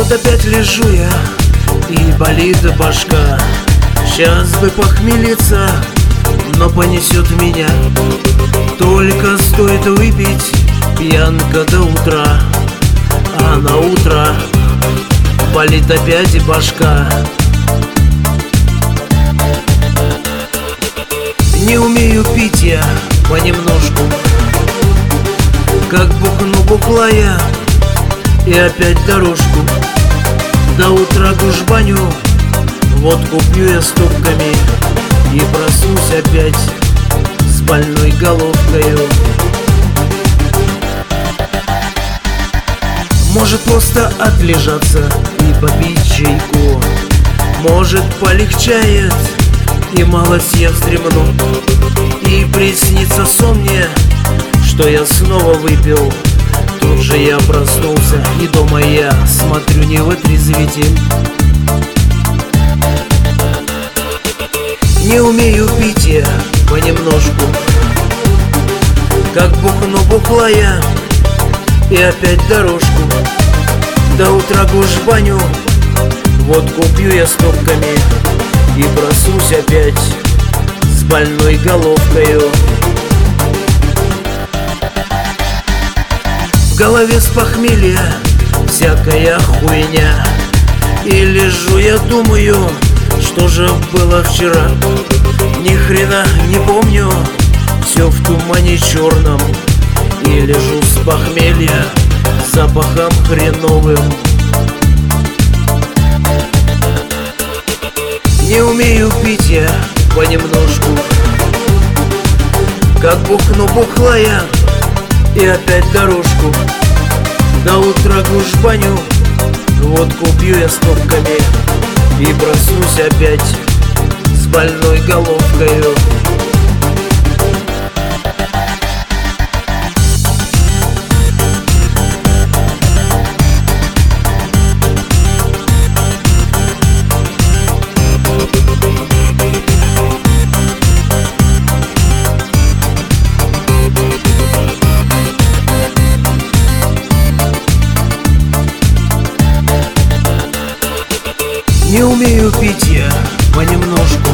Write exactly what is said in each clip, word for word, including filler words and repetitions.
Вот опять лежу я, и болит башка. Сейчас бы похмелиться, но понесет меня. Только стоит выпить, пьянка до утра. А на утро болит опять и башка. Не умею пить я понемножку, как бухну бухла я, и опять дорожку. До утра гуж баню, водку пью я стопками, и проснусь опять с больной головкою. Может просто отлежаться и попить чайку, может полегчает, и малость я вздремну, и приснится сон мне, что я снова выпил. Тут же я проснулся, и дома я смотрю, не вытрезвитель. Не умею пить я понемножку, как бухну бухла я, и опять дорожку. До утра гуж баню, водку пью я стопками, и проснусь опять с больной головкою. В голове с похмелья всякая хуйня, и лежу я думаю, что же было вчера. Ни хрена не помню, все в тумане черном, и лежу с похмелья запахом хреновым. Не умею пить я понемножку, как бухну бухла я, и опять дорожку. До утра гуж баню, водку пью я стопками, и проснусь опять с больной головкою. Не умею пить я понемножку,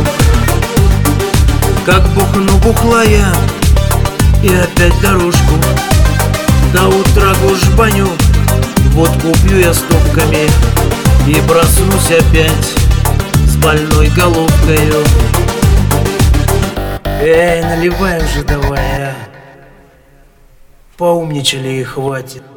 как бухну бухла я, и опять дорожку. До утра гуж баню, водку пью я стопками, и проснусь опять с больной головкою. Эй, наливай уже давай, а. Поумничали и хватит.